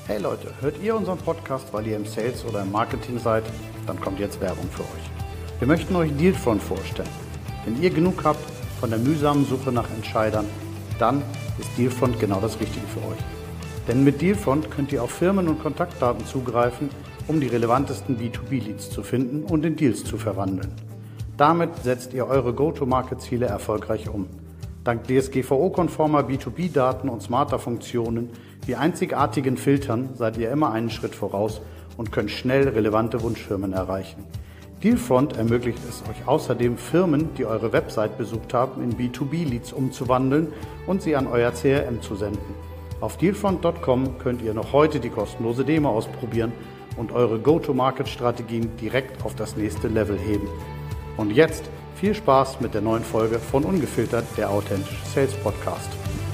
Hey Leute, hört ihr unseren Podcast, weil ihr im Sales oder im Marketing seid? Dann kommt jetzt Werbung für euch. Wir möchten euch Dealfront vorstellen. Wenn ihr genug habt von der mühsamen Suche nach Entscheidern, dann ist Dealfront genau das Richtige für euch. Denn mit Dealfront könnt ihr auf Firmen und Kontaktdaten zugreifen, um die relevantesten B2B-Leads zu finden und in Deals zu verwandeln. Damit setzt ihr eure Go-to-Market-Ziele erfolgreich um. Dank DSGVO-konformer B2B-Daten und smarter Funktionen wie einzigartigen Filtern seid ihr immer einen Schritt voraus und könnt schnell relevante Wunschfirmen erreichen. Dealfront ermöglicht es euch außerdem, Firmen, die eure Website besucht haben, in B2B-Leads umzuwandeln und sie an euer CRM zu senden. Auf dealfront.com könnt ihr noch heute die kostenlose Demo ausprobieren und eure Go-to-Market-Strategien direkt auf das nächste Level heben. Und jetzt viel Spaß mit der neuen Folge von Ungefiltert, der authentische Sales Podcast.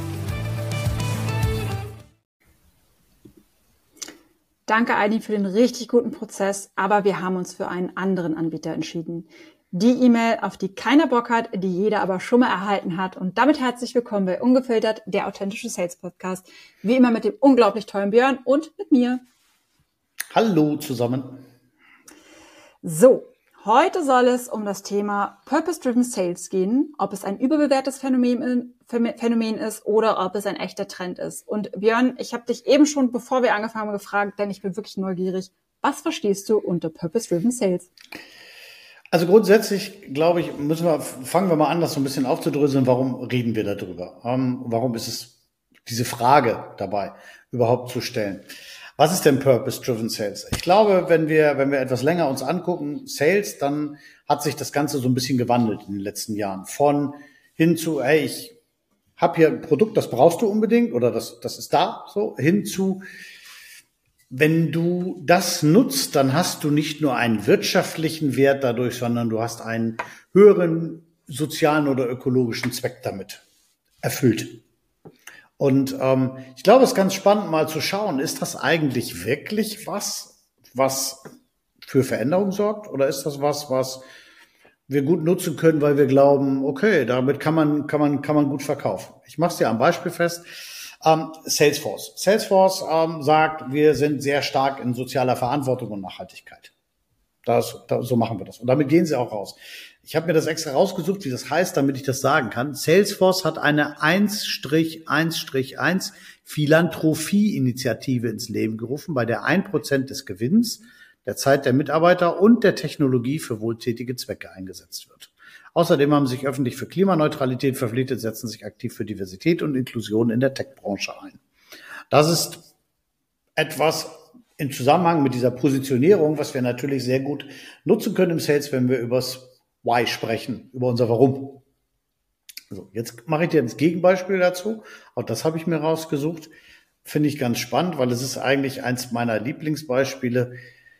Danke, Aidin, für den richtig guten Prozess, aber wir haben uns für einen anderen Anbieter entschieden. Die E-Mail, auf die keiner Bock hat, die jeder aber schon mal erhalten hat. Und damit herzlich willkommen bei Ungefiltert, der authentische Sales Podcast. Wie immer mit dem unglaublich tollen Björn und mit mir. Hallo zusammen. So, heute soll es um das Thema Purpose-Driven Sales gehen, ob es ein überbewertetes Phänomen ist oder ob es ein echter Trend ist. Und Björn, ich habe dich eben schon, bevor wir angefangen haben, gefragt, denn ich bin wirklich neugierig. Was verstehst du unter Purpose-Driven Sales? Also grundsätzlich, glaube ich, fangen wir mal an, das so ein bisschen aufzudröseln. Warum reden wir darüber? Warum ist es diese Frage dabei überhaupt zu stellen? Was ist denn Purpose-Driven Sales? Ich glaube, wenn wir etwas länger uns angucken, Sales, dann hat sich das Ganze so ein bisschen gewandelt in den letzten Jahren. Von hin zu, hey, ich habe hier ein Produkt, das brauchst du unbedingt oder das ist da, so, hin zu, wenn du das nutzt, dann hast du nicht nur einen wirtschaftlichen Wert dadurch, sondern du hast einen höheren sozialen oder ökologischen Zweck damit erfüllt. Und ich glaube, es ist ganz spannend mal zu schauen, ist das eigentlich wirklich was für Veränderung sorgt? Oder ist das was wir gut nutzen können, weil wir glauben, okay, damit kann man gut verkaufen? Ich mache es dir am Beispiel fest. Salesforce. Salesforce sagt, wir sind sehr stark in sozialer Verantwortung und Nachhaltigkeit. So machen wir das. Und damit gehen sie auch raus. Ich habe mir das extra rausgesucht, wie das heißt, damit ich das sagen kann. Salesforce hat eine 1-1-1 Philanthropie-Initiative ins Leben gerufen, bei der 1% des Gewinns, der Zeit der Mitarbeiter und der Technologie für wohltätige Zwecke eingesetzt wird. Außerdem haben sie sich öffentlich für Klimaneutralität verpflichtet, setzen sich aktiv für Diversität und Inklusion in der Tech-Branche ein. Das ist etwas im Zusammenhang mit dieser Positionierung, was wir natürlich sehr gut nutzen können im Sales, wenn wir übers Why sprechen, über unser Warum. So, jetzt mache ich dir das Gegenbeispiel dazu. Auch das habe ich mir rausgesucht. Finde ich ganz spannend, weil es ist eigentlich eins meiner Lieblingsbeispiele.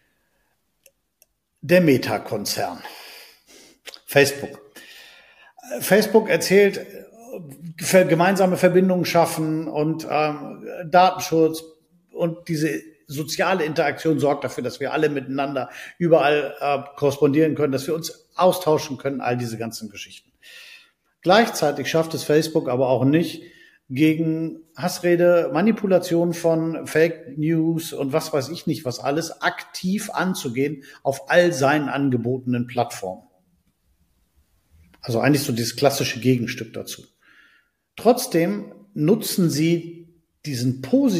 Der Meta-Konzern. Facebook. Facebook erzählt, gemeinsame Verbindungen schaffen und Datenschutz und diese soziale Interaktion sorgt dafür, dass wir alle miteinander überall korrespondieren können, dass wir uns austauschen können, all diese ganzen Geschichten. Gleichzeitig schafft es Facebook aber auch nicht, gegen Hassrede, Manipulation von Fake News und was weiß ich nicht, was alles aktiv anzugehen auf all seinen angebotenen Plattformen. Also eigentlich so dieses klassische Gegenstück dazu. Trotzdem nutzen sie diese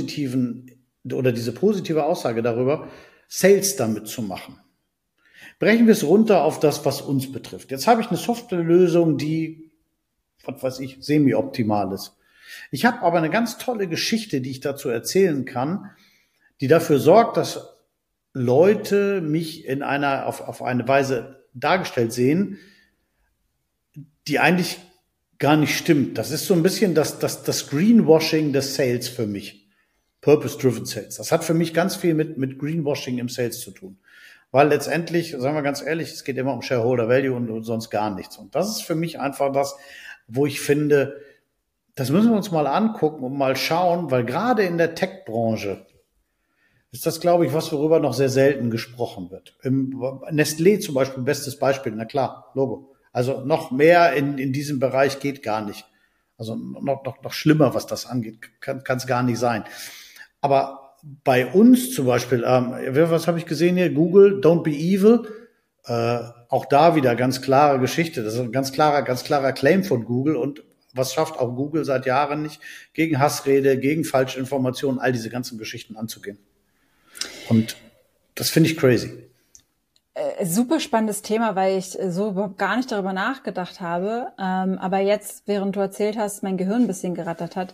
positive Aussage darüber, Sales damit zu machen. Brechen wir es runter auf das, was uns betrifft. Jetzt habe ich eine Softwarelösung, die, was weiß ich, semi-optimal ist. Ich habe aber eine ganz tolle Geschichte, die ich dazu erzählen kann, die dafür sorgt, dass Leute mich auf eine Weise dargestellt sehen, die eigentlich gar nicht stimmt. Das ist so ein bisschen das Greenwashing des Sales für mich. Purpose-Driven Sales. Das hat für mich ganz viel mit Greenwashing im Sales zu tun. Weil letztendlich, sagen wir ganz ehrlich, es geht immer um Shareholder Value und sonst gar nichts. Und das ist für mich einfach das, wo ich finde, das müssen wir uns mal angucken und mal schauen, weil gerade in der Tech-Branche ist das, glaube ich, worüber noch sehr selten gesprochen wird. Nestlé zum Beispiel, bestes Beispiel, na klar, Logo. Also noch mehr in diesem Bereich geht gar nicht. Also noch schlimmer, was das angeht, kann es gar nicht sein. Aber bei uns zum Beispiel, was habe ich gesehen hier? Google, don't be evil. Auch da wieder ganz klare Geschichte. Das ist ein ganz klarer Claim von Google. Und was schafft auch Google seit Jahren nicht, gegen Hassrede, gegen Falschinformationen, all diese ganzen Geschichten anzugehen. Und das finde ich crazy. Super spannendes Thema, weil ich so überhaupt gar nicht darüber nachgedacht habe. Aber jetzt, während du erzählt hast, mein Gehirn ein bisschen gerattert hat.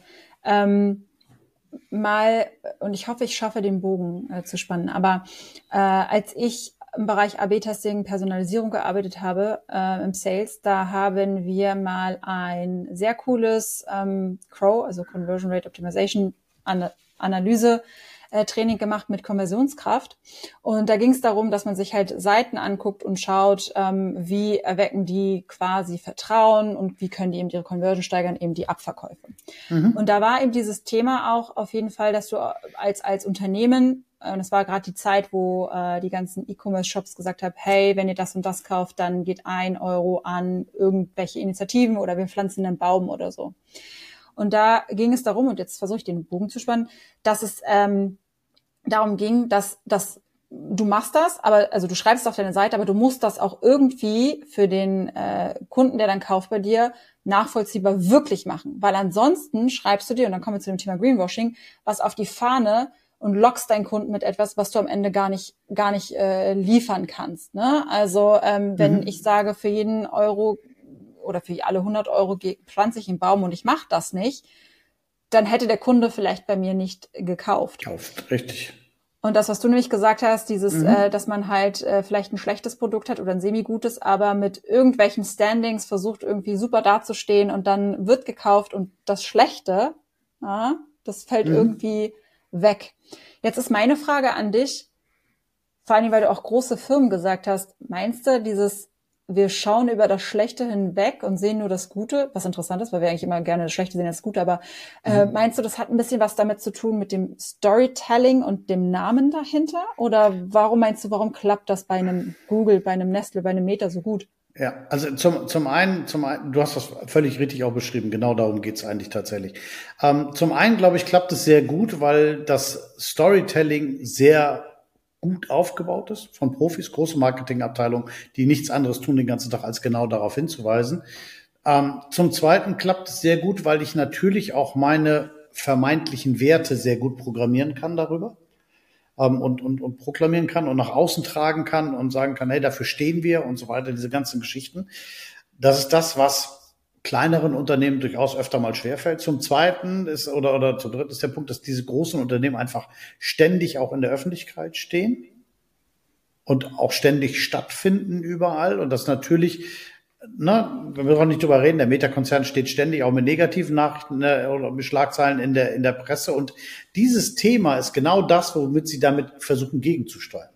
Und ich hoffe, ich schaffe den Bogen zu spannen. Aber als ich im Bereich AB-Testing, Personalisierung gearbeitet habe im Sales, da haben wir mal ein sehr cooles CRO, also Conversion Rate Optimization Analyse Training gemacht mit Konversionskraft. Und da ging es darum, dass man sich halt Seiten anguckt und schaut, wie erwecken die quasi Vertrauen und wie können die eben ihre Conversion steigern, eben die Abverkäufe. Und da war eben dieses Thema auch auf jeden Fall, dass du als Unternehmen, und das war gerade die Zeit, wo die ganzen E-Commerce-Shops gesagt haben, hey, wenn ihr das und das kauft, dann geht 1 Euro an irgendwelche Initiativen oder wir pflanzen einen Baum oder so. Und da ging es darum, und jetzt versuche ich den Bogen zu spannen, dass es darum ging, dass du machst das, aber also du schreibst es auf deine Seite, aber du musst das auch irgendwie für den Kunden, der dann kauft bei dir, nachvollziehbar wirklich machen. Weil ansonsten schreibst du dir, und dann kommen wir zu dem Thema Greenwashing, was auf die Fahne und lockst deinen Kunden mit etwas, was du am Ende gar nicht liefern kannst. Ne? Also wenn ich sage, für jeden Euro oder für alle 100 Euro pflanze ich einen Baum und ich mache das nicht, dann hätte der Kunde vielleicht bei mir nicht gekauft. Richtig. Und das, was du nämlich gesagt hast, dieses, dass man halt vielleicht ein schlechtes Produkt hat oder ein semi-gutes, aber mit irgendwelchen Standings versucht irgendwie super dazustehen und dann wird gekauft und das Schlechte, das fällt irgendwie weg. Jetzt ist meine Frage an dich, vor allem, weil du auch große Firmen gesagt hast, meinst du wir schauen über das Schlechte hinweg und sehen nur das Gute, was interessant ist, weil wir eigentlich immer gerne das Schlechte sehen als das Gute, aber meinst du, das hat ein bisschen was damit zu tun mit dem Storytelling und dem Namen dahinter? Oder warum klappt das bei einem Google, bei einem Nestle, bei einem Meta so gut? Ja, also zum einen, du hast das völlig richtig auch beschrieben, genau darum geht's eigentlich tatsächlich. Zum einen, glaube ich, klappt es sehr gut, weil das Storytelling sehr gut aufgebaut ist von Profis, große Marketingabteilungen, die nichts anderes tun den ganzen Tag, als genau darauf hinzuweisen. Zum Zweiten klappt es sehr gut, weil ich natürlich auch meine vermeintlichen Werte sehr gut programmieren kann darüber und proklamieren kann und nach außen tragen kann und sagen kann, hey, dafür stehen wir und so weiter, diese ganzen Geschichten. Das ist das, was kleineren Unternehmen durchaus öfter mal schwerfällt. Zum Zweiten ist oder zum Dritten ist der Punkt, dass diese großen Unternehmen einfach ständig auch in der Öffentlichkeit stehen und auch ständig stattfinden überall und das natürlich, wir müssen auch nicht drüber reden, der Meta-Konzern steht ständig auch mit negativen Nachrichten oder mit Schlagzeilen in der Presse und dieses Thema ist genau das, womit sie damit versuchen gegenzusteuern.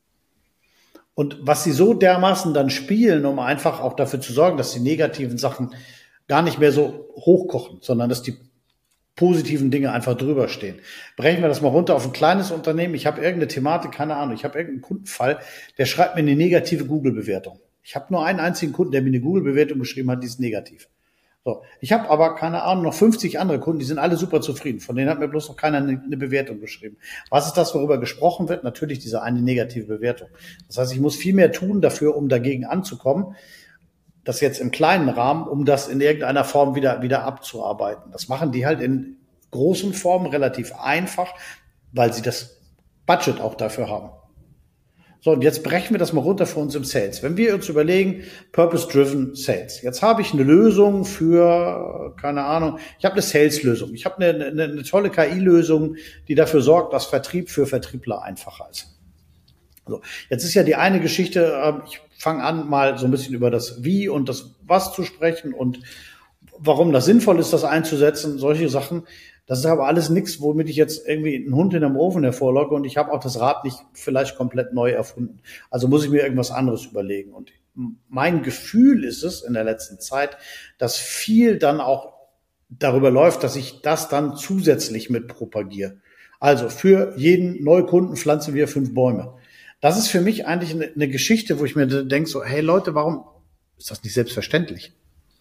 Und was sie so dermaßen dann spielen, um einfach auch dafür zu sorgen, dass die negativen Sachen gar nicht mehr so hochkochen, sondern dass die positiven Dinge einfach drüber stehen. Brechen wir das mal runter auf ein kleines Unternehmen. Ich habe irgendeine Thematik, keine Ahnung, ich habe irgendeinen Kundenfall, der schreibt mir eine negative Google-Bewertung. Ich habe nur einen einzigen Kunden, der mir eine Google-Bewertung geschrieben hat, die ist negativ. So, ich habe aber, keine Ahnung, noch 50 andere Kunden, die sind alle super zufrieden. Von denen hat mir bloß noch keiner eine Bewertung geschrieben. Was ist das, worüber gesprochen wird? Natürlich diese eine negative Bewertung. Das heißt, ich muss viel mehr tun dafür, um dagegen anzukommen. Das jetzt im kleinen Rahmen, um das in irgendeiner Form wieder abzuarbeiten. Das machen die halt in großen Formen relativ einfach, weil sie das Budget auch dafür haben. So, und jetzt brechen wir das mal runter für uns im Sales. Wenn wir uns überlegen, Purpose-Driven Sales. Jetzt habe ich eine Lösung für, keine Ahnung, ich habe eine Sales-Lösung. Ich habe eine tolle KI-Lösung, die dafür sorgt, dass Vertrieb für Vertriebler einfacher ist. So, jetzt ist ja die eine Geschichte, ich fange an, mal so ein bisschen über das Wie und das Was zu sprechen und warum das sinnvoll ist, das einzusetzen, solche Sachen. Das ist aber alles nichts, womit ich jetzt irgendwie einen Hund hinterm Ofen hervorlocke und ich habe auch das Rad nicht vielleicht komplett neu erfunden. Also muss ich mir irgendwas anderes überlegen. Und mein Gefühl ist es in der letzten Zeit, dass viel dann auch darüber läuft, dass ich das dann zusätzlich mit propagiere. Also für jeden Neukunden pflanzen wir 5 Bäume. Das ist für mich eigentlich eine Geschichte, wo ich mir denke so, hey Leute, warum ist das nicht selbstverständlich?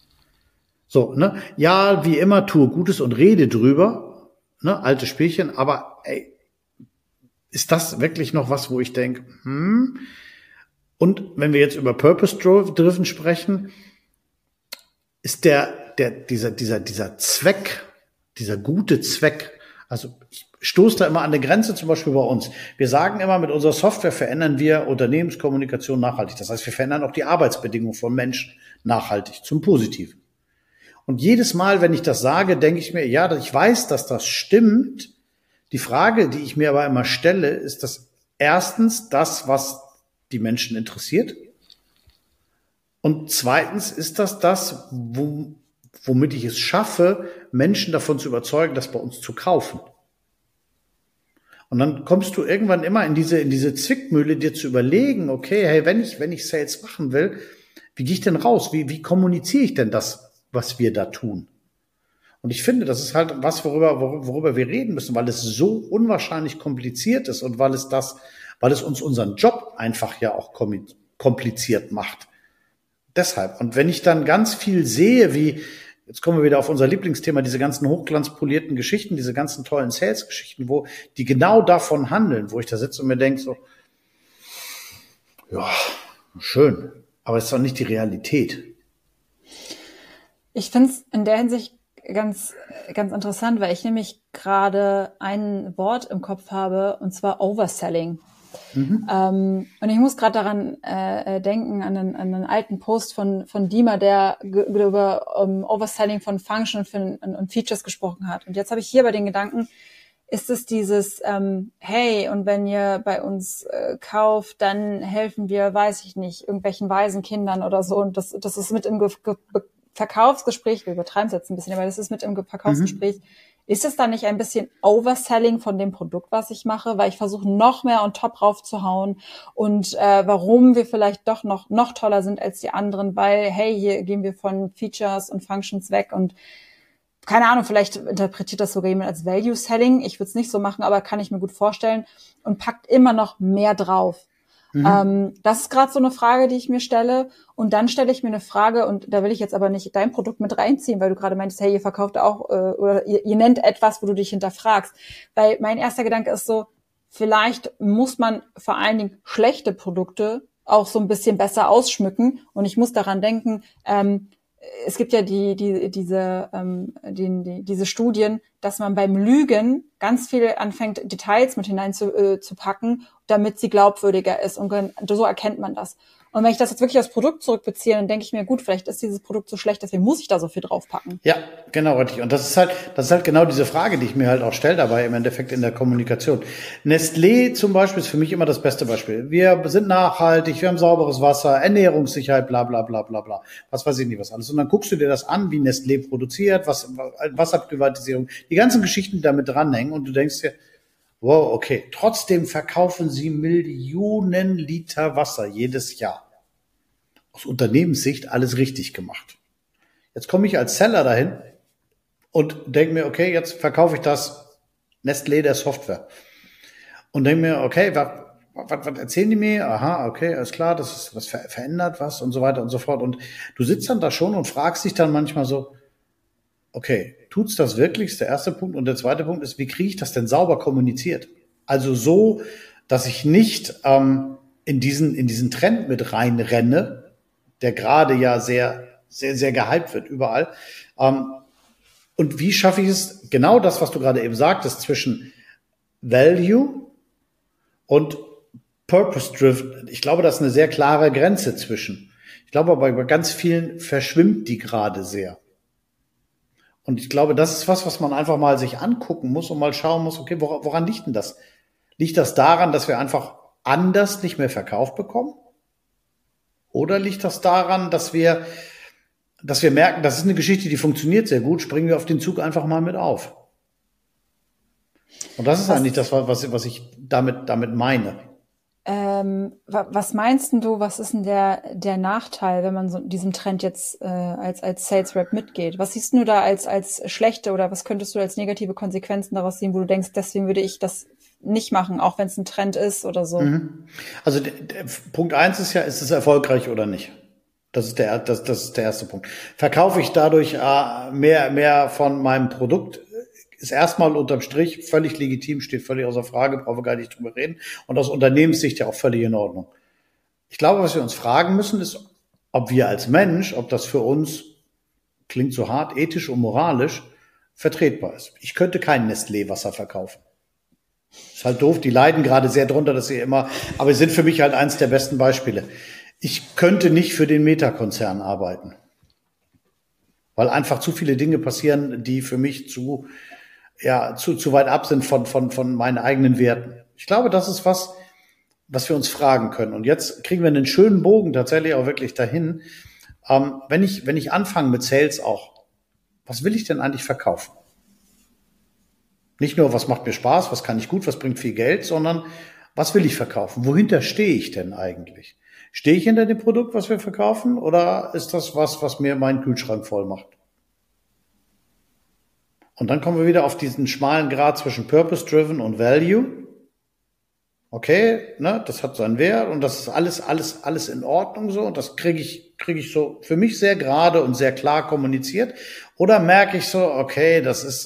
So, ne? Ja, wie immer, tue Gutes und rede drüber, ne? Alte Spielchen, aber ey, ist das wirklich noch was, wo ich denke, Und wenn wir jetzt über Purpose-Driven sprechen, ist dieser Zweck, dieser gute Zweck, also ich stoße da immer an eine Grenze, zum Beispiel bei uns. Wir sagen immer, mit unserer Software verändern wir Unternehmenskommunikation nachhaltig. Das heißt, wir verändern auch die Arbeitsbedingungen von Menschen nachhaltig, zum Positiven. Und jedes Mal, wenn ich das sage, denke ich mir, ja, ich weiß, dass das stimmt. Die Frage, die ich mir aber immer stelle, ist das erstens das, was die Menschen interessiert? Und zweitens ist das, womit ich es schaffe, Menschen davon zu überzeugen, das bei uns zu kaufen. Und dann kommst du irgendwann immer in diese Zwickmühle, dir zu überlegen, okay, hey, wenn ich Sales machen will, wie gehe ich denn raus? Wie kommuniziere ich denn das, was wir da tun? Und ich finde, das ist halt was, worüber wir reden müssen, weil es so unwahrscheinlich kompliziert ist und weil es uns unseren Job einfach ja auch kompliziert macht. Deshalb. Und wenn ich dann ganz viel sehe, jetzt kommen wir wieder auf unser Lieblingsthema, diese ganzen hochglanzpolierten Geschichten, diese ganzen tollen Sales-Geschichten, die genau davon handeln, wo ich da sitze und mir denke so, ja, schön, aber es ist doch nicht die Realität. Ich finde es in der Hinsicht ganz, ganz interessant, weil ich nämlich gerade ein Wort im Kopf habe, und zwar Overselling. Und ich muss gerade daran denken, an einen alten Post von Dima, der über Overselling von Function und Features gesprochen hat. Und jetzt habe ich hier bei den Gedanken, ist es dieses, hey, und wenn ihr bei uns kauft, dann helfen wir, weiß ich nicht, irgendwelchen Waisenkindern oder so. Und das ist mit im Verkaufsgespräch, wir übertreiben es jetzt ein bisschen, aber das ist mit im Verkaufsgespräch. Ist es dann nicht ein bisschen Overselling von dem Produkt, was ich mache, weil ich versuche, noch mehr on top raufzuhauen und warum wir vielleicht doch noch toller sind als die anderen, weil, hey, hier gehen wir von Features und Functions weg und keine Ahnung, vielleicht interpretiert das sogar jemand als Value Selling. Ich würde es nicht so machen, aber kann ich mir gut vorstellen und packt immer noch mehr drauf. Das ist gerade so eine Frage, die ich mir stelle. Und dann stelle ich mir eine Frage, und da will ich jetzt aber nicht dein Produkt mit reinziehen, weil du gerade meintest, hey, ihr verkauft auch, oder ihr nennt etwas, wo du dich hinterfragst. Weil mein erster Gedanke ist so, vielleicht muss man vor allen Dingen schlechte Produkte auch so ein bisschen besser ausschmücken. Und ich muss daran denken, es gibt ja diese Studien, dass man beim Lügen ganz viel anfängt, Details mit hinein zu packen, damit sie glaubwürdiger ist. Und so erkennt man das. Und wenn ich das jetzt wirklich aufs Produkt zurückbeziehe, dann denke ich mir, gut, vielleicht ist dieses Produkt so schlecht, deswegen muss ich da so viel draufpacken. Ja, genau, richtig. Und das ist halt genau diese Frage, die ich mir halt auch stelle dabei im Endeffekt in der Kommunikation. Nestlé zum Beispiel ist für mich immer das beste Beispiel. Wir sind nachhaltig, wir haben sauberes Wasser, Ernährungssicherheit, bla, bla, bla, bla, bla. Was weiß ich nicht, was alles. Und dann guckst du dir das an, wie Nestlé produziert, Wasserprivatisierung, die ganzen Geschichten, die damit dranhängen, und du denkst dir, wow, okay, trotzdem verkaufen sie Millionen Liter Wasser jedes Jahr. Aus Unternehmenssicht alles richtig gemacht. Jetzt komme ich als Seller dahin und denke mir, okay, jetzt verkaufe ich das Nestlé der Software. Und denke mir, okay, was erzählen die mir? Aha, okay, alles klar, das ist was verändert was und so weiter und so fort. Und du sitzt dann da schon und fragst dich dann manchmal so, okay, tut's das wirklich? Ist der erste Punkt. Und der zweite Punkt ist, wie kriege ich das denn sauber kommuniziert? Also so, dass ich nicht in diesen Trend mit reinrenne, der gerade ja sehr, sehr, sehr gehypt wird überall. Und wie schaffe ich es, genau das, was du gerade eben sagtest, zwischen Value und Purpose-Driven? Ich glaube, da ist eine sehr klare Grenze zwischen. Ich glaube aber, bei ganz vielen verschwimmt die gerade sehr. Und ich glaube, das ist was man einfach mal sich angucken muss und mal schauen muss, okay, woran liegt denn das? Liegt das daran, dass wir einfach anders nicht mehr verkauft bekommen? Oder liegt das daran, dass wir merken, das ist eine Geschichte, die funktioniert sehr gut, springen wir auf den Zug einfach mal mit auf? Und das ist eigentlich das, was ich damit meine. Was meinst denn du, was ist denn der Nachteil, wenn man so diesem Trend jetzt als Sales Rep mitgeht? Was siehst du da als schlechte, oder was könntest du als negative Konsequenzen daraus sehen, wo du denkst, deswegen würde ich das nicht machen, auch wenn es ein Trend ist oder so? Also Punkt 1 ist ja, ist es erfolgreich oder nicht? Das ist der erste Punkt. Verkaufe ich dadurch mehr von meinem Produkt? ist erstmal unterm Strich völlig legitim, steht völlig außer Frage, brauchen wir gar nicht drüber reden. Und aus Unternehmenssicht ja auch völlig in Ordnung. Ich glaube, was wir uns fragen müssen, ist, ob wir als Mensch, ob das für uns, klingt so hart, ethisch und moralisch vertretbar ist. Ich könnte kein Nestlé-Wasser verkaufen. Ist halt doof, die leiden gerade sehr drunter, dass sie immer, aber sie sind für mich halt eins der besten Beispiele. Ich könnte nicht für den Meta-Konzern arbeiten, weil einfach zu viele Dinge passieren, die für mich zu weit ab sind von meinen eigenen Werten. Ich glaube, das ist was wir uns fragen können. Und jetzt kriegen wir einen schönen Bogen tatsächlich auch wirklich dahin. Wenn ich anfange mit Sales auch, was will ich denn eigentlich verkaufen? Nicht nur, was macht mir Spaß, was kann ich gut, was bringt viel Geld, sondern was will ich verkaufen? Wohinter stehe ich denn eigentlich? Stehe ich hinter dem Produkt, was wir verkaufen, oder ist das was mir meinen Kühlschrank voll macht? Und dann kommen wir wieder auf diesen schmalen Grat zwischen Purpose-Driven und Value. Okay, ne, das hat seinen Wert und das ist alles in Ordnung so und das kriege ich so für mich sehr gerade und sehr klar kommuniziert. Oder merke ich so, okay, das ist,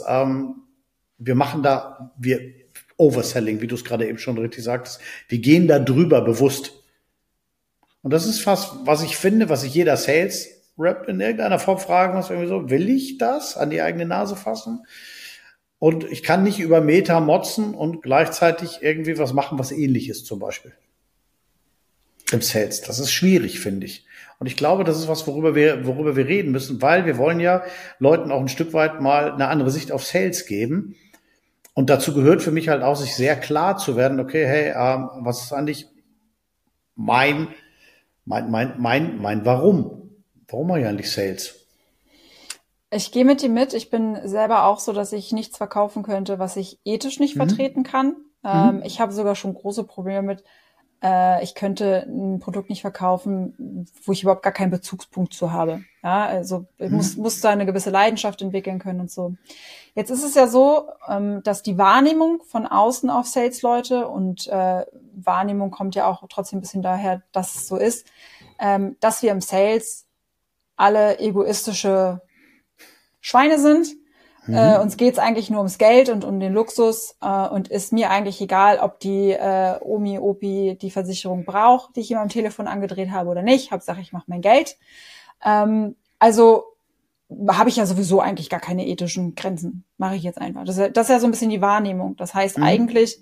wir Overselling, wie du es gerade eben schon richtig sagtest, wir gehen da drüber bewusst. Und das ist fast, was ich finde, was sich jeder Sales-Rep in irgendeiner Form fragen muss, irgendwie so, will ich das an die eigene Nase fassen? Und ich kann nicht über Meta motzen und gleichzeitig irgendwie was machen, was ähnlich ist, zum Beispiel. Im Sales. Das ist schwierig, finde ich. Und ich glaube, das ist was, worüber wir reden müssen, weil wir wollen ja Leuten auch ein Stück weit mal eine andere Sicht auf Sales geben. Und dazu gehört für mich halt auch, sich sehr klar zu werden, okay, hey, was ist eigentlich mein Warum? Warum mache ich eigentlich Sales? Ich gehe mit dir mit. Ich bin selber auch so, dass ich nichts verkaufen könnte, was ich ethisch nicht vertreten kann. Ich habe sogar schon große Probleme mit, ich könnte ein Produkt nicht verkaufen, wo ich überhaupt gar keinen Bezugspunkt zu habe. Ja, also ich muss da eine gewisse Leidenschaft entwickeln können und so. Jetzt ist es ja so, dass die Wahrnehmung von außen auf Sales-Leute und Wahrnehmung kommt ja auch trotzdem ein bisschen daher, dass es so ist, dass wir im Sales alle egoistische Schweine sind. Uns geht's eigentlich nur ums Geld und um den Luxus und ist mir eigentlich egal, ob die Opi die Versicherung braucht, die ich ihm am Telefon angedreht habe oder nicht. Hauptsache, ich mache mein Geld. Also habe ich ja sowieso eigentlich gar keine ethischen Grenzen. Mache ich jetzt einfach. Das ist ja so ein bisschen die Wahrnehmung. Das heißt eigentlich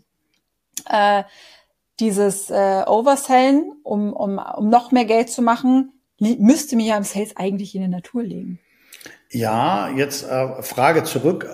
dieses Oversellen, um noch mehr Geld zu machen, müsste mir ja im Sales eigentlich in der Natur liegen. Ja, jetzt Frage zurück.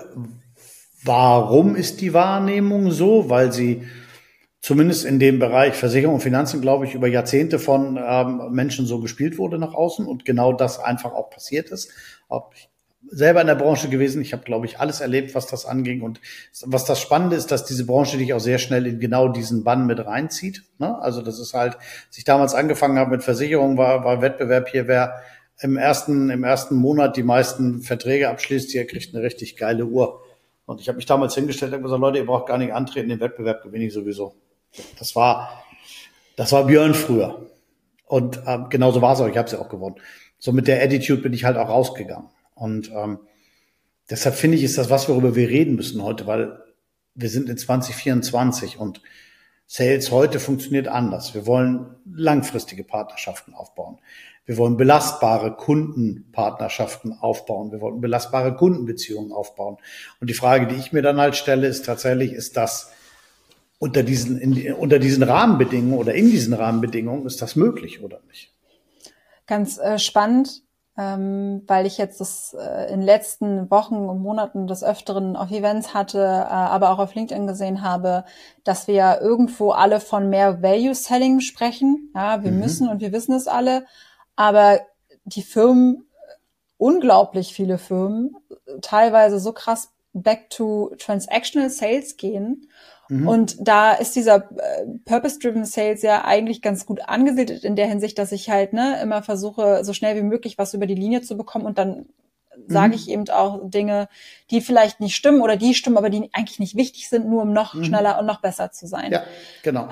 Warum ist die Wahrnehmung so? Weil sie zumindest in dem Bereich Versicherung und Finanzen, glaube ich, über Jahrzehnte von Menschen so gespielt wurde nach außen und genau das einfach auch passiert ist. Hab ich selber in der Branche gewesen. Ich habe, glaube ich, alles erlebt, was das anging. Und was das Spannende ist, dass diese Branche dich auch sehr schnell in genau diesen Bann mit reinzieht. Ne? Also das ist halt, als ich damals angefangen habe mit Versicherung, war Wettbewerb hier, wer im ersten Monat die meisten Verträge abschließt, der kriegt eine richtig geile Uhr. Und ich habe mich damals hingestellt und gesagt, Leute, ihr braucht gar nicht antreten, den Wettbewerb gewinne ich sowieso. Das war Björn früher. Und genauso war es auch, ich habe es ja auch gewonnen. So mit der Attitude bin ich halt auch rausgegangen. Und deshalb finde ich, ist das was, worüber wir reden müssen heute, weil wir sind in 2024 und Sales heute funktioniert anders. Wir wollen langfristige Partnerschaften aufbauen. Wir wollen belastbare Kundenpartnerschaften aufbauen. Wir wollen belastbare Kundenbeziehungen aufbauen. Und die Frage, die ich mir dann halt stelle, ist tatsächlich, ist das unter diesen Rahmenbedingungen oder in diesen Rahmenbedingungen, ist das möglich oder nicht? Ganz spannend, weil ich jetzt das in den letzten Wochen und Monaten des Öfteren auf Events hatte, aber auch auf LinkedIn gesehen habe, dass wir ja irgendwo alle von mehr Value Selling sprechen. Ja, wir müssen und wir wissen es alle. Aber die Firmen, unglaublich viele Firmen, teilweise so krass back to transactional Sales gehen. Und da ist dieser Purpose-Driven Sales ja eigentlich ganz gut angesiedelt in der Hinsicht, dass ich halt immer versuche, so schnell wie möglich was über die Linie zu bekommen. Und dann sage ich eben auch Dinge, die vielleicht nicht stimmen oder die stimmen, aber die eigentlich nicht wichtig sind, nur um noch schneller und noch besser zu sein. Ja, genau.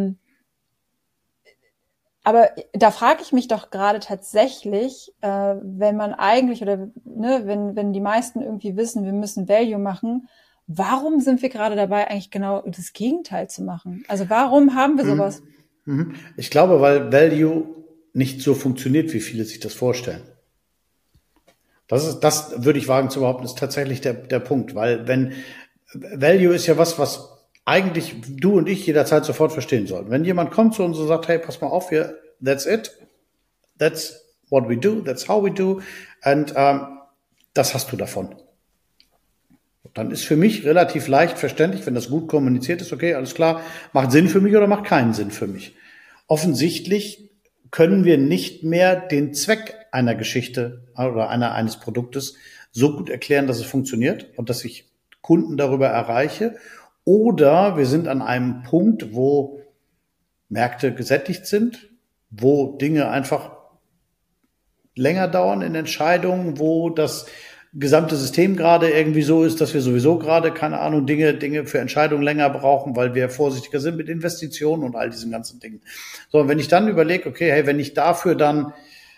Aber da frage ich mich doch gerade tatsächlich, wenn man eigentlich oder wenn die meisten irgendwie wissen, wir müssen Value machen, warum sind wir gerade dabei, eigentlich genau das Gegenteil zu machen? Also warum haben wir sowas? Ich glaube, weil Value nicht so funktioniert, wie viele sich das vorstellen. Das würde ich wagen zu behaupten, ist tatsächlich der Punkt, weil wenn Value ist ja was eigentlich du und ich jederzeit sofort verstehen sollten. Wenn jemand kommt zu uns und sagt, hey, pass mal auf, that's it, that's what we do, that's how we do, und das hast du davon. Dann ist für mich relativ leicht verständlich, wenn das gut kommuniziert ist, okay, alles klar, macht Sinn für mich oder macht keinen Sinn für mich. Offensichtlich können wir nicht mehr den Zweck einer Geschichte oder eines Produktes so gut erklären, dass es funktioniert und dass ich Kunden darüber erreiche. Oder wir sind an einem Punkt, wo Märkte gesättigt sind, wo Dinge einfach länger dauern in Entscheidungen, wo das gesamte System gerade irgendwie so ist, dass wir sowieso gerade, keine Ahnung, Dinge für Entscheidungen länger brauchen, weil wir vorsichtiger sind mit Investitionen und all diesen ganzen Dingen. So, und wenn ich dann überlege, okay, hey, wenn ich dafür dann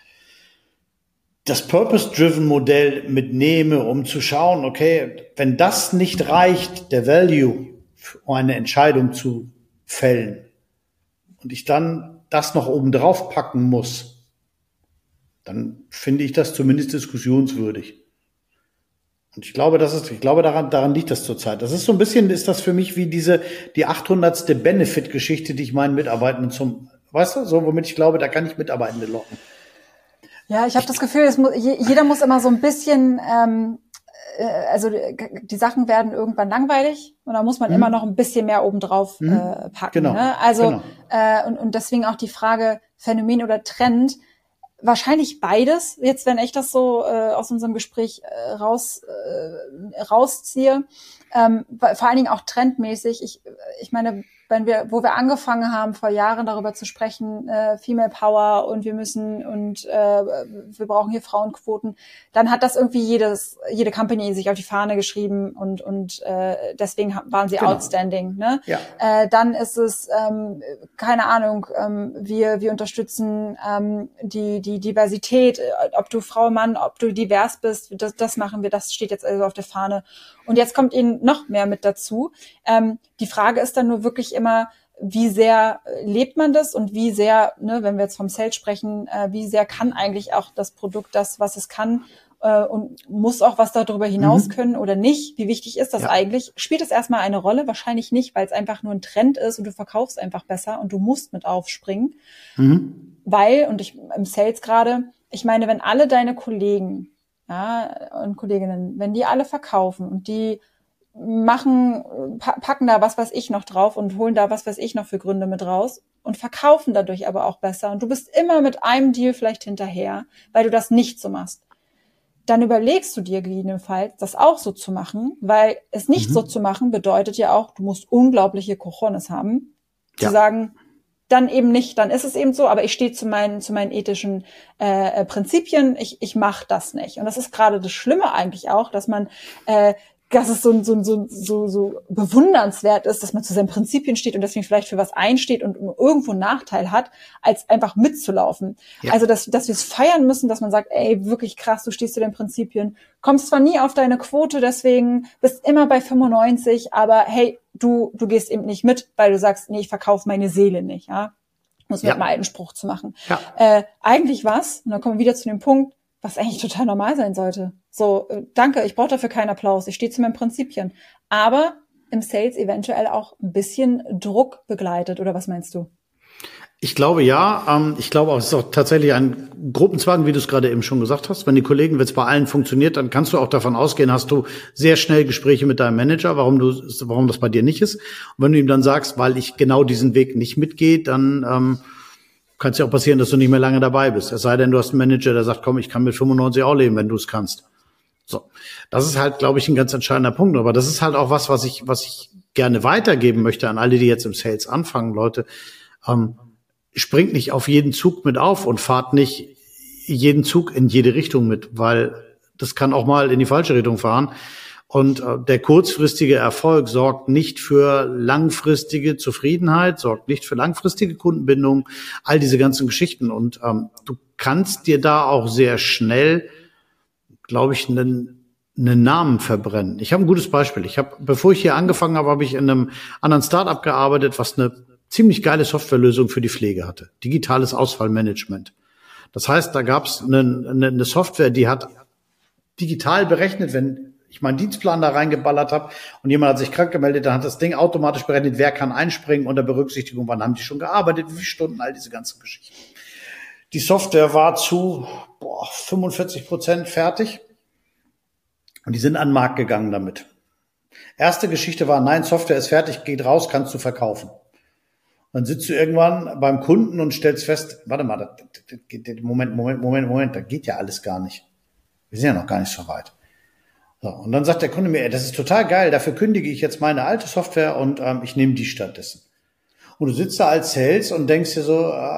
das Purpose-Driven-Modell mitnehme, um zu schauen, okay, wenn das nicht reicht, der Value, um eine Entscheidung zu fällen, und ich dann das noch oben drauf packen muss, dann finde ich das zumindest diskussionswürdig. Und ich glaube, daran liegt das zurzeit. Das ist so ein bisschen, ist das für mich wie die 800. Benefit-Geschichte, die ich meinen Mitarbeitenden weißt du, so, womit ich glaube, da kann ich Mitarbeitende locken. Ja, ich habe das Gefühl, jeder muss immer so ein bisschen, also die Sachen werden irgendwann langweilig und da muss man immer noch ein bisschen mehr obendrauf packen. Genau, ne? Also genau. Und deswegen auch die Frage Phänomen oder Trend. Wahrscheinlich beides, jetzt wenn ich das so aus unserem Gespräch rausziehe. Vor allen Dingen auch trendmäßig. Ich meine, wo wir angefangen haben, vor Jahren darüber zu sprechen, Female Power und wir brauchen hier Frauenquoten, dann hat das irgendwie jede Company sich auf die Fahne geschrieben und deswegen waren sie outstanding. Ne? Ja. Dann ist es, keine Ahnung, wir unterstützen die Diversität, ob du Frau, Mann, ob du divers bist, das machen wir, das steht jetzt also auf der Fahne. Und jetzt kommt ihnen noch mehr mit dazu. Die Frage ist dann nur wirklich immer, wie sehr lebt man das und wie sehr, ne, wenn wir jetzt vom Sales sprechen, wie sehr kann eigentlich auch das Produkt das, was es kann und muss auch was darüber hinaus können oder nicht? Wie wichtig ist das eigentlich? Spielt es erstmal eine Rolle? Wahrscheinlich nicht, weil es einfach nur ein Trend ist und du verkaufst einfach besser und du musst mit aufspringen. Weil, und im Sales gerade, ich meine, wenn alle deine Kollegen und Kolleginnen, wenn die alle verkaufen und die packen da was weiß ich noch drauf und holen da was weiß ich noch für Gründe mit raus und verkaufen dadurch aber auch besser und du bist immer mit einem Deal vielleicht hinterher, weil du das nicht so machst, dann überlegst du dir gegebenenfalls, das auch so zu machen, weil es nicht so zu machen bedeutet ja auch, du musst unglaubliche Cojones haben, zu sagen, dann eben nicht, dann ist es eben so, aber ich stehe zu meinen ethischen Prinzipien, ich mache das nicht. Und das ist gerade das Schlimme eigentlich auch, dass es so bewundernswert ist, dass man zu seinen Prinzipien steht und deswegen vielleicht für was einsteht und irgendwo einen Nachteil hat, als einfach mitzulaufen. Ja. Also, dass wir es feiern müssen, dass man sagt, ey, wirklich krass, du stehst zu den Prinzipien, kommst zwar nie auf deine Quote, deswegen bist immer bei 95, aber hey, du gehst eben nicht mit, weil du sagst, nee, ich verkaufe meine Seele nicht, ja. Muss mit einem alten Spruch zu machen. Ja. Eigentlich was, und dann kommen wir wieder zu dem Punkt, was eigentlich total normal sein sollte. So, danke, ich brauche dafür keinen Applaus, ich stehe zu meinen Prinzipien. Aber im Sales eventuell auch ein bisschen Druck begleitet, oder was meinst du? Ich glaube ja. Ich glaube auch, es ist auch tatsächlich ein Gruppenzwang, wie du es gerade eben schon gesagt hast. Wenn wenn es bei allen funktioniert, dann kannst du auch davon ausgehen, hast du sehr schnell Gespräche mit deinem Manager, warum das bei dir nicht ist. Und wenn du ihm dann sagst, weil ich genau diesen Weg nicht mitgehe, dann kann es ja auch passieren, dass du nicht mehr lange dabei bist. Es sei denn, du hast einen Manager, der sagt, komm, ich kann mit 95 auch leben, wenn du es kannst. So. Das ist halt, glaube ich, ein ganz entscheidender Punkt. Aber das ist halt auch was ich gerne weitergeben möchte an alle, die jetzt im Sales anfangen, Leute. Springt nicht auf jeden Zug mit auf und fahrt nicht jeden Zug in jede Richtung mit, weil das kann auch mal in die falsche Richtung fahren. Und der kurzfristige Erfolg sorgt nicht für langfristige Zufriedenheit, sorgt nicht für langfristige Kundenbindung, all diese ganzen Geschichten. Und du kannst dir da auch sehr schnell, glaube ich, einen einen Namen verbrennen. Ich habe ein gutes Beispiel. Bevor ich hier angefangen habe, habe ich in einem anderen Startup gearbeitet, was eine ziemlich geile Softwarelösung für die Pflege hatte. Digitales Ausfallmanagement. Das heißt, da gab es eine Software, die hat digital berechnet, wenn ich meinen Dienstplan da reingeballert habe und jemand hat sich krank gemeldet, dann hat das Ding automatisch berechnet, wer kann einspringen unter Berücksichtigung, wann haben die schon gearbeitet, wie viele Stunden, all diese ganzen Geschichten. Die Software war zu 45% fertig und die sind an den Markt gegangen damit. Erste Geschichte war, nein, Software ist fertig, geht raus, kannst du verkaufen. Dann sitzt du irgendwann beim Kunden und stellst fest, warte mal, Moment, da geht ja alles gar nicht. Wir sind ja noch gar nicht so weit. So, und dann sagt der Kunde mir, das ist total geil, dafür kündige ich jetzt meine alte Software und ich nehme die stattdessen. Und du sitzt da als Sales und denkst dir so,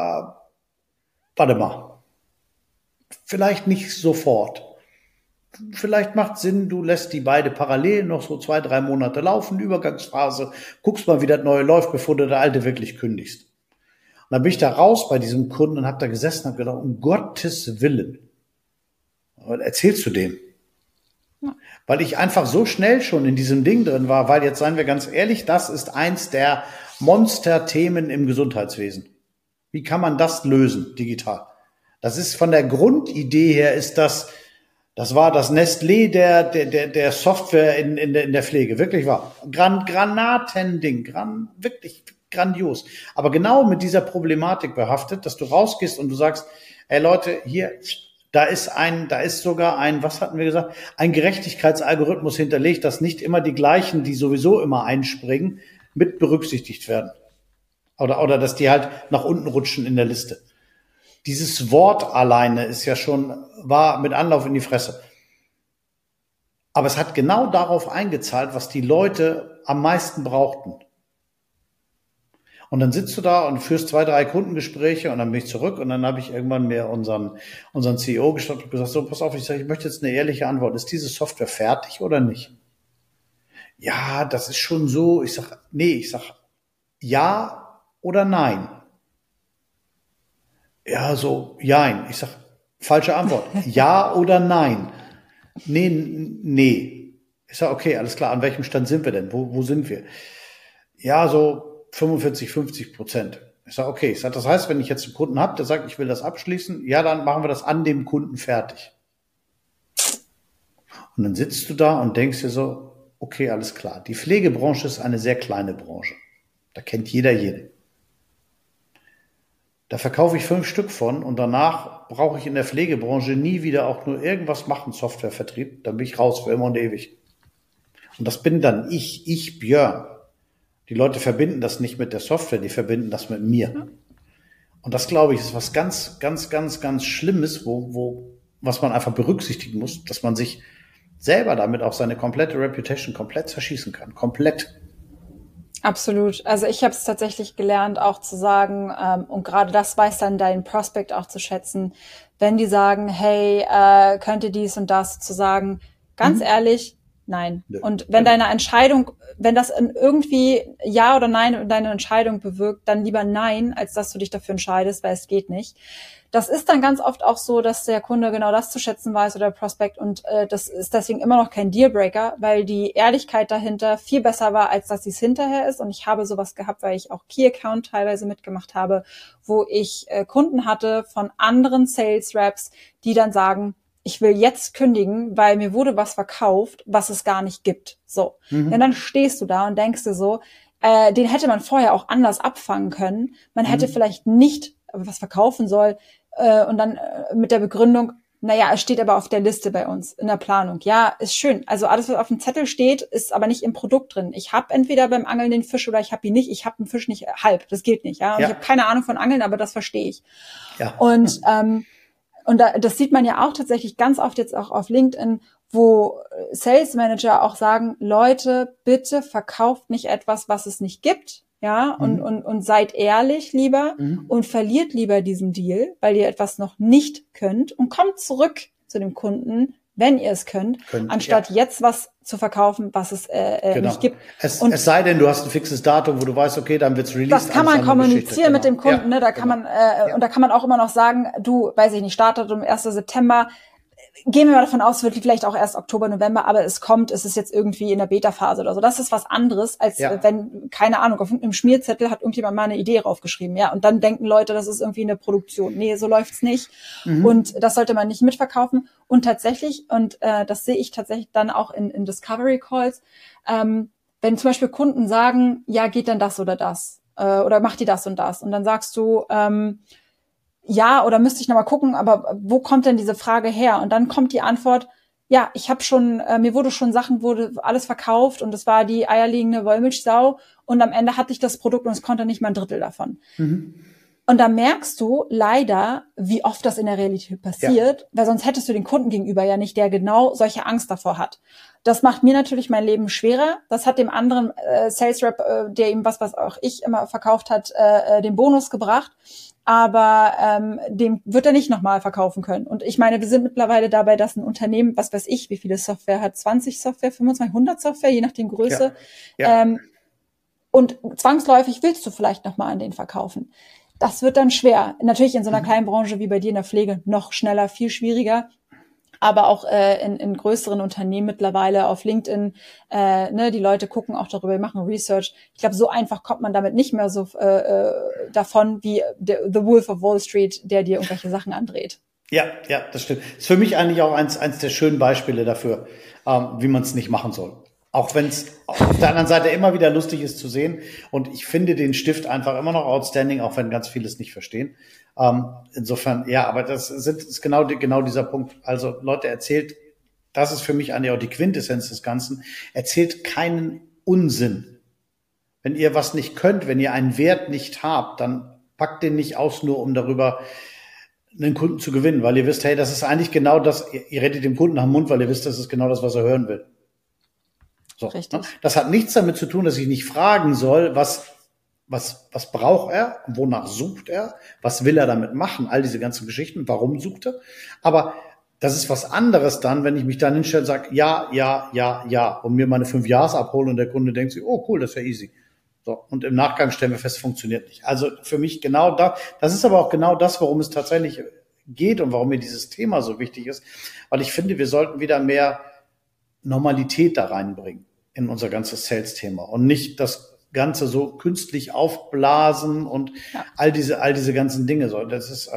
warte mal, vielleicht nicht sofort. Vielleicht macht Sinn, du lässt die beide parallel noch so 2-3 Monate laufen, Übergangsphase, guckst mal, wie das Neue läuft, bevor du der Alte wirklich kündigst. Und dann bin ich da raus bei diesem Kunden und habe da gesessen und habe gedacht, um Gottes Willen, was erzählst du dem? Ja. Weil ich einfach so schnell schon in diesem Ding drin war, weil jetzt seien wir ganz ehrlich, das ist eins der Monsterthemen im Gesundheitswesen. Wie kann man das lösen, digital? Das ist von der Grundidee her ist das war das Nestlé der Software in der Pflege. Wirklich wahr. Granatending. Wirklich grandios. Aber genau mit dieser Problematik behaftet, dass du rausgehst und du sagst, ey Leute, hier, da ist sogar ein, was hatten wir gesagt? Ein Gerechtigkeitsalgorithmus hinterlegt, dass nicht immer die gleichen, die sowieso immer einspringen, mit berücksichtigt werden. Oder dass die halt nach unten rutschen in der Liste. Dieses Wort alleine war mit Anlauf in die Fresse. Aber es hat genau darauf eingezahlt, was die Leute am meisten brauchten. Und dann sitzt du da und führst 2-3 Kundengespräche und dann bin ich zurück und dann habe ich irgendwann mir unseren CEO gestoppt und gesagt, so, pass auf, ich möchte jetzt eine ehrliche Antwort. Ist diese Software fertig oder nicht? Ja, das ist schon so. Ich sag ja oder nein. Ja, so, jein. Ich sag, falsche Antwort. Ja oder nein? Nee. Ich sag, okay, alles klar. An welchem Stand sind wir denn? Wo sind wir? Ja, so 45-50%. Ich sag, okay. Ich sag, das heißt, wenn ich jetzt einen Kunden habe, der sagt, ich will das abschließen, ja, dann machen wir das an dem Kunden fertig. Und dann sitzt du da und denkst dir so, okay, alles klar. Die Pflegebranche ist eine sehr kleine Branche. Da kennt jeder jeden. Da verkaufe ich 5 Stück von und danach brauche ich in der Pflegebranche nie wieder auch nur irgendwas machen, Softwarevertrieb. Dann bin ich raus für immer und ewig. Und das bin dann ich Björn. Die Leute verbinden das nicht mit der Software, die verbinden das mit mir. Und das, glaube ich, ist was ganz, ganz, ganz, ganz Schlimmes, was man einfach berücksichtigen muss, dass man sich selber damit auch seine komplette Reputation komplett zerschießen kann. Komplett. Absolut. Also ich habe es tatsächlich gelernt, auch zu sagen, und gerade das weiß dann dein Prospect auch zu schätzen, wenn die sagen, hey, könnte dies und das, zu sagen, ganz ehrlich, nein. Ja. Und wenn deine Entscheidung, wenn das irgendwie Ja oder Nein deine Entscheidung bewirkt, dann lieber Nein, als dass du dich dafür entscheidest, weil es geht nicht. Das ist dann ganz oft auch so, dass der Kunde genau das zu schätzen weiß oder der Prospect und das ist deswegen immer noch kein Dealbreaker, weil die Ehrlichkeit dahinter viel besser war, als dass sie es hinterher ist. Und ich habe sowas gehabt, weil ich auch Key Account teilweise mitgemacht habe, wo ich Kunden hatte von anderen Sales Reps, die dann sagen, ich will jetzt kündigen, weil mir wurde was verkauft, was es gar nicht gibt. So. Und dann stehst du da und denkst dir so, den hätte man vorher auch anders abfangen können. Man hätte vielleicht nicht was verkaufen soll, und dann mit der Begründung, naja, es steht aber auf der Liste bei uns in der Planung. Ja, ist schön. Also alles, was auf dem Zettel steht, ist aber nicht im Produkt drin. Ich habe entweder beim Angeln den Fisch oder ich habe ihn nicht. Ich habe den Fisch nicht halb. Das geht nicht. Ja, und ich habe keine Ahnung von Angeln, aber das verstehe ich. Ja. Und das sieht man ja auch tatsächlich ganz oft jetzt auch auf LinkedIn, wo Sales Manager auch sagen, Leute, bitte verkauft nicht etwas, was es nicht gibt. Ja, und seid ehrlich lieber und verliert lieber diesen Deal, weil ihr etwas noch nicht könnt und kommt zurück zu dem Kunden, wenn ihr es könnt, anstatt jetzt was zu verkaufen, was es nicht gibt. Es sei denn, du hast ein fixes Datum, wo du weißt, okay, dann wird's released. Das kann man kommunizieren mit dem Kunden, ne? Da kann man und da kann man auch immer noch sagen, du, weiß ich nicht, Startdatum 1. September. gehen wir mal davon aus, es wird vielleicht auch erst Oktober, November, aber es ist jetzt irgendwie in der Beta-Phase oder so. Das ist was anderes, als wenn, keine Ahnung, auf einem Schmierzettel hat irgendjemand mal eine Idee draufgeschrieben, ja, und dann denken Leute, das ist irgendwie eine Produktion. Nee, so läuft's nicht. Und das sollte man nicht mitverkaufen. Und tatsächlich, und das sehe ich tatsächlich dann auch in Discovery Calls, wenn zum Beispiel Kunden sagen, ja, geht denn das oder das? Oder macht die das und das? Und dann sagst du, ja, oder müsste ich nochmal gucken, aber wo kommt denn diese Frage her? Und dann kommt die Antwort, ja, ich habe schon, mir wurde alles verkauft und es war die eierlegende Wollmilchsau und am Ende hatte ich das Produkt und es konnte nicht mal ein Drittel davon. Und da merkst du leider, wie oft das in der Realität passiert, weil sonst hättest du den Kunden gegenüber ja nicht, der genau solche Angst davor hat. Das macht mir natürlich mein Leben schwerer. Das hat dem anderen Sales Rep, der ihm was auch ich immer verkauft hat, den Bonus gebracht. Aber dem wird er nicht nochmal verkaufen können. Und ich meine, wir sind mittlerweile dabei, dass ein Unternehmen, was weiß ich, wie viele Software hat, 20 Software, 25, 100 Software, je nachdem Größe. Und zwangsläufig willst du vielleicht nochmal an den verkaufen. Das wird dann schwer. Natürlich in so einer kleinen Branche wie bei dir in der Pflege noch schneller, viel schwieriger. Aber auch in größeren Unternehmen mittlerweile auf LinkedIn, die Leute gucken auch darüber, machen Research. Ich glaube, so einfach kommt man damit nicht mehr so davon wie The Wolf of Wall Street, der dir irgendwelche Sachen andreht. Ja, das stimmt. Ist für mich eigentlich auch eins der schönen Beispiele dafür, wie man es nicht machen soll. Auch wenn es auf der anderen Seite immer wieder lustig ist zu sehen. Und ich finde den Stift einfach immer noch outstanding, auch wenn ganz viele es nicht verstehen. Insofern, ja, aber das ist genau dieser Punkt. Also Leute, erzählt, das ist für mich eigentlich auch die Quintessenz des Ganzen, erzählt keinen Unsinn. Wenn ihr was nicht könnt, wenn ihr einen Wert nicht habt, dann packt den nicht aus, nur um darüber einen Kunden zu gewinnen, weil ihr wisst, hey, das ist eigentlich genau das, ihr rettet dem Kunden nach dem Mund, weil ihr wisst, das ist genau das, was er hören will. So, richtig. Das hat nichts damit zu tun, dass ich nicht fragen soll, was braucht er, wonach sucht er, was will er damit machen, all diese ganzen Geschichten, warum sucht er. Aber das ist was anderes dann, wenn ich mich dann hinstelle und sage, ja, und mir meine 5 Ja's abhole und der Kunde denkt sich, oh cool, das ist ja easy. So, und im Nachgang stellen wir fest, funktioniert nicht. Also für mich genau das ist aber auch genau das, worum es tatsächlich geht und warum mir dieses Thema so wichtig ist, weil ich finde, wir sollten wieder mehr Normalität da reinbringen in unser ganzes Sales-Thema und nicht das Ganze so künstlich aufblasen und all diese ganzen Dinge. So, das ist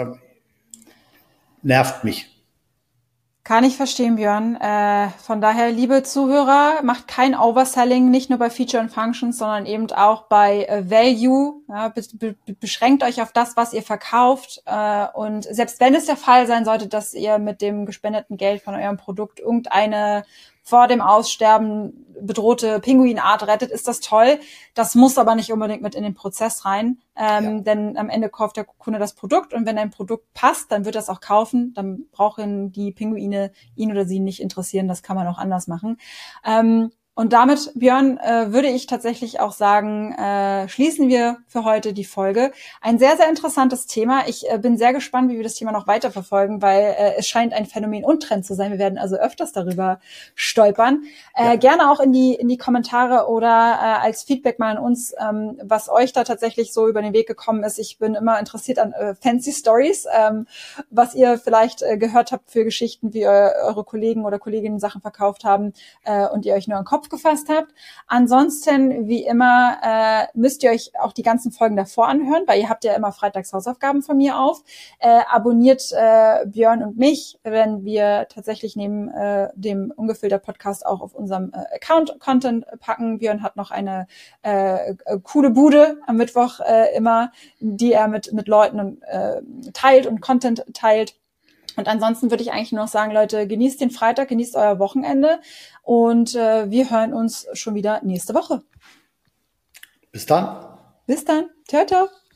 nervt mich. Kann ich verstehen, Björn. Von daher, liebe Zuhörer, macht kein Overselling, nicht nur bei Feature und Functions, sondern eben auch bei Value. Ja, beschränkt euch auf das, was ihr verkauft. Und selbst wenn es der Fall sein sollte, dass ihr mit dem gespendeten Geld von eurem Produkt irgendeine vor dem Aussterben bedrohte Pinguinart rettet, ist das toll. Das muss aber nicht unbedingt mit in den Prozess rein, denn am Ende kauft der Kunde das Produkt und wenn ein Produkt passt, dann wird er es auch kaufen. Dann brauchen die Pinguine ihn oder sie nicht interessieren. Das kann man auch anders machen. Und damit, Björn, würde ich tatsächlich auch sagen, schließen wir für heute die Folge. Ein sehr, sehr interessantes Thema. Ich bin sehr gespannt, wie wir das Thema noch weiter verfolgen, weil es scheint ein Phänomen und Trend zu sein. Wir werden also öfters darüber stolpern. Gerne auch in die Kommentare oder als Feedback mal an uns, was euch da tatsächlich so über den Weg gekommen ist. Ich bin immer interessiert an fancy Stories, was ihr vielleicht gehört habt für Geschichten, wie eure Kollegen oder Kolleginnen Sachen verkauft haben und ihr euch nur an den Kopf gefasst habt. Ansonsten, wie immer, müsst ihr euch auch die ganzen Folgen davor anhören, weil ihr habt ja immer freitags Hausaufgaben von mir auf. Abonniert Björn und mich, wenn wir tatsächlich neben dem Ungefilter Podcast auch auf unserem Account Content packen. Björn hat noch eine coole Bude am Mittwoch immer, die er mit Leuten teilt und Content teilt. Und ansonsten würde ich eigentlich nur noch sagen, Leute, genießt den Freitag, genießt euer Wochenende und wir hören uns schon wieder nächste Woche. Bis dann. Bis dann. Ciao, ciao.